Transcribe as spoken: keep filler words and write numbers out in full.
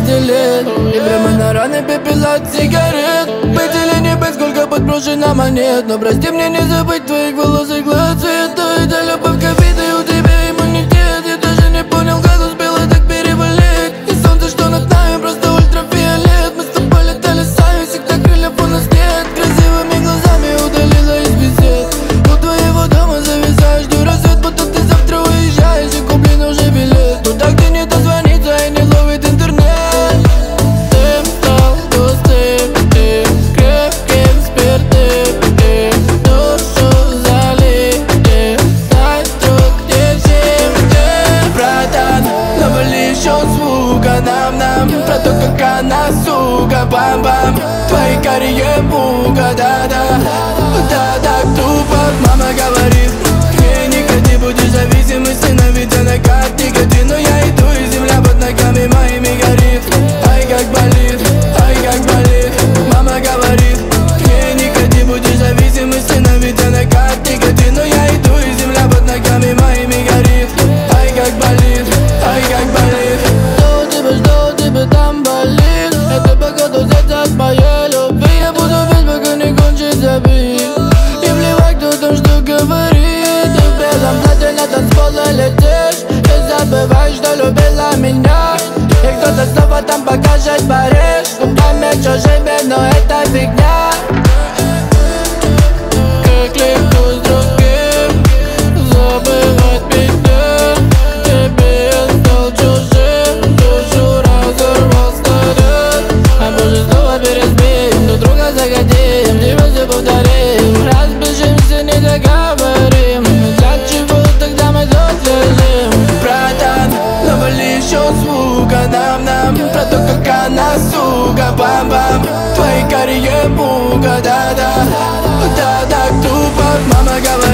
двадцати лет. И прямо на раны пепел от сигарет. Быть или не быть, сколько подброшено монет. Но прости мне не забыть твоих волос и глаз цвета. Это любовь к обиде, у тебя иммунитет. Я даже не понял, как успела так переболеть. И солнце, что над нами, просто ультрафиолет. Мы с тобой летали сами, всегда крыльев у нас нет. Красивыми глазами удалила из бесед. У твоего дома зависаешь, жду рассвет, будто ты завтра уезжаешь. И куплен уже билет туда, где не дозвониться и не ловит интернет. Ты стал пустым, ты крепким спиртным, ты душу залил, ты дай друг, держи мне. Братан, навали еще звука нам-нам про то, как она, сука, бам-бам. Твои карие мука, да-да, да, так тупо. Мама говорит, не, не ходи, будешь зависим, и сына, ведь она как никотин. Но я иду, и земля под ногами моими горит. Ай, как болит, ай, как болит. Мама говорит, не, не ходи, будешь зависим, и сына, ведь она как никотин. Но я иду, и земля под ногами моими горит. Ай, как болит, ай, как болит. Что у тебя, что у тебя там болит? Это походу взять от моей любви. Я буду весь, пока не кончится бит. И плевать, кто там что говорит. Ты в белом платье на танцполе летишь. И забываешь, что любила меня. И кто-то снова там покажет Париж. Губами чужими, но это фигня. Как легко с другим забывать меня. Тебе я стал чужим, душу разорвал снаряд. А позже снова переспим, друг друга загодим, тебя все повторим. Разбежимся, не договорим. Для чего тогда мы тут лежим? Братан, навали еще звука нам-нам про то, как она, сука, бам-бам. Твои карие мука, да-да, да, так тупо. Мама говорит,